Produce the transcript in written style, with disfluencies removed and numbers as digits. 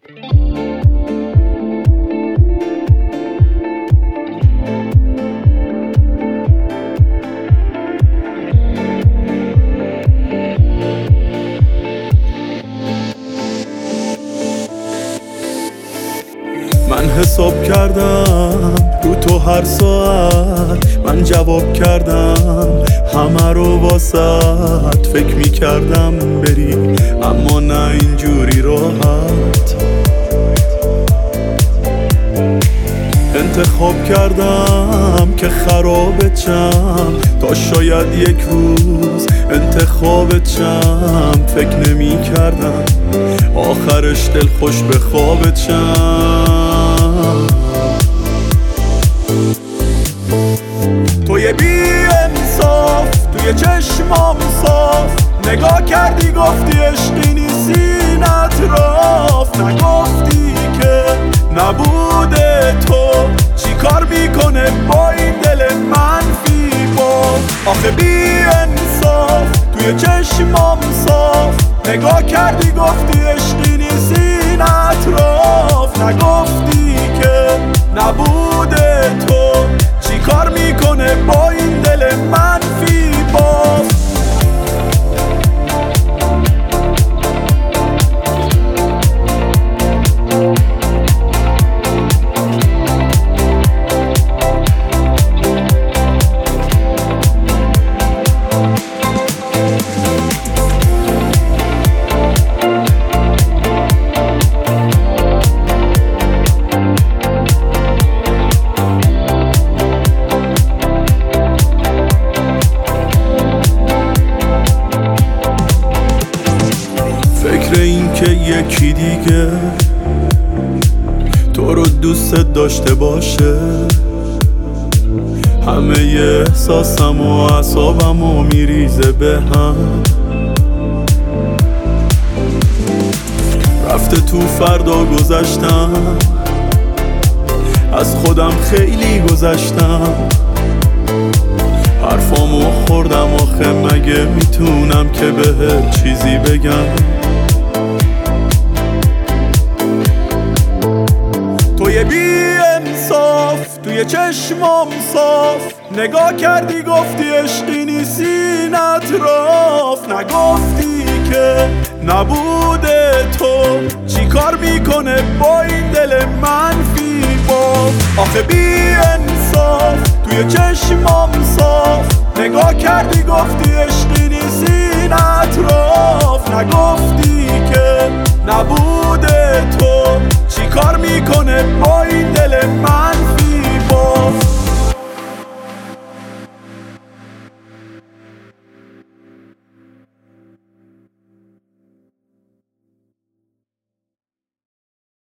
من حساب کردم رو تو هر ساعت، من جواب کردم همه رو واسط، فکر میکردم بری اما نه اینجوری راحت. انتخاب کردم که خرابت شم تا شاید یک روز انتخابت شم. فکر نمی کردم آخرش دل خوش به خوابت شم. توی بی انصاف توی چشمام صاف، نگاه کردی گفتی عشقی نیستی اطراف، نگفتی که نبوده تو چی کار میکنه با این دل منفی باز. آخه بی انصاف توی چشمام صاف، نگاه کردی گفتی عشقی نیستی اطراف، نگفتی که نبوده تو چی کار میکنه با این دل منفی باز. فکر این که یکی دیگه تو رو دوست داشته باشه، همه احساسم و اعصابم و میریزه به هم. رفته تو فردا گذشتم، از خودم خیلی گذشتم، حرفامو خوردم آخه مگه میتونم که بهت چیزی بگم. توی بی انصاف توی چشمام صاف، نگاه کردی گفتی عشقی نیستی اطراف، نگفتی که نبوده تو چی کار میکنه با این دل منفی باز. آخه بی انصاف توی چشمام صاف، نگاه کردی گفتی عشقی نیستی اطراف، نگفتی که